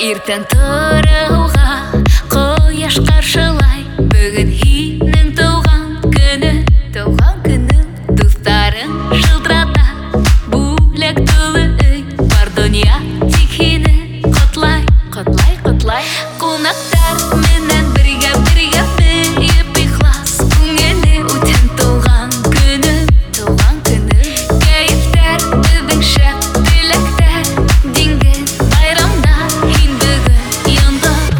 Иртән торыуга кояш каршылай, бүген һинең туган көне. Дусларың шылтырата, бүләк тулы өй, бар дөнья тик һине котлай. Кунактар менән бергә бөеп ихлас, күңеле үтен туган көне. Кәефтәр беҙҙең шәп, теләктәр диңгеҙ, байрамда һин бөгөн йондоҙ.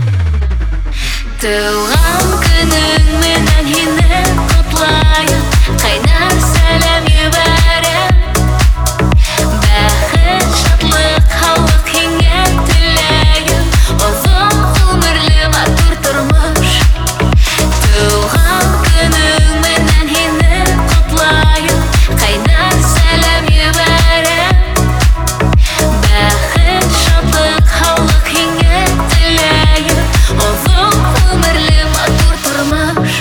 Туган көнөң менән һине котлайым, ҡайнар сәләм ебәрәм. Бәхет, шатлык, һаулыҡ һиңә теләйем, оҙон ғүмерле матур тормош. Туган көнөң менән һине котлайым, ҡайнар сәләм ебәрәм. Бәхет, шатлык, һаулыҡ һиңә теләйем, оҙон ғүмерле матур тормош.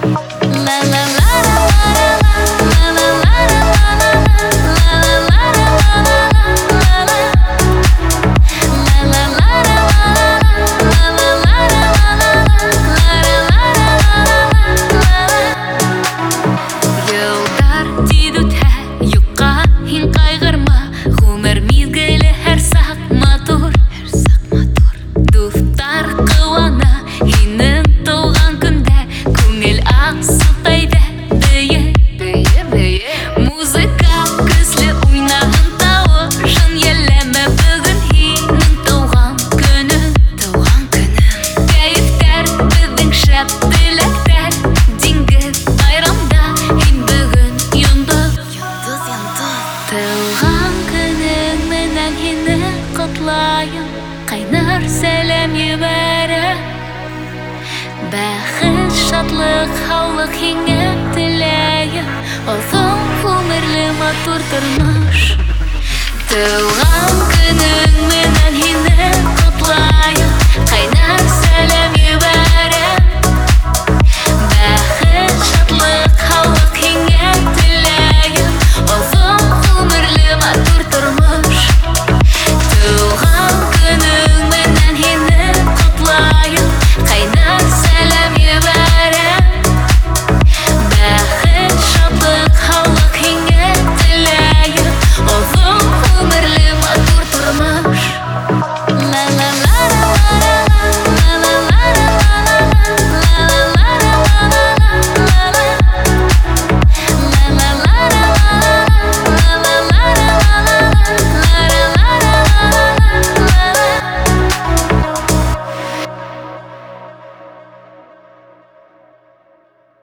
Йылдар тиҙ үтһә, юҡҡа һин ҡайғырма, ғүмер миҙгеле һәр саҡ матур. Дуҫтар ҡыуана һинең тыуған көндә, күңел аҡсыҡ әйҙә бейе. Музыка көслө уйнаһын, тауышын йәлләмә, бөгөн һинең тыуған көнөң. Кәефтәр беҙҙең шәп, теләктәр диңгеҙ, байрамда һин бөгөн йондоҙ. Тыуған көнөң менән һине котлайым, ҡайнар сәләм ебәрәм. Бәхет, шатлык, һаулыҡ һиңә теләйем, оҙон ғүмерле матур тормош. Тыуған көнөң